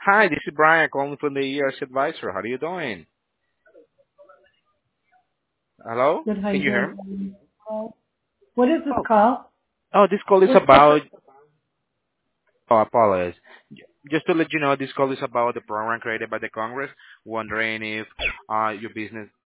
Hi, this is Brian calling from the ERS Advisor. How are you doing? Hello? Good. How Can you you hear doing? me? What is this Oh, call? oh, this call is What's the? about. Oh, apologies. Just to let you know, this call is about the program created by the Congress. Wondering if your business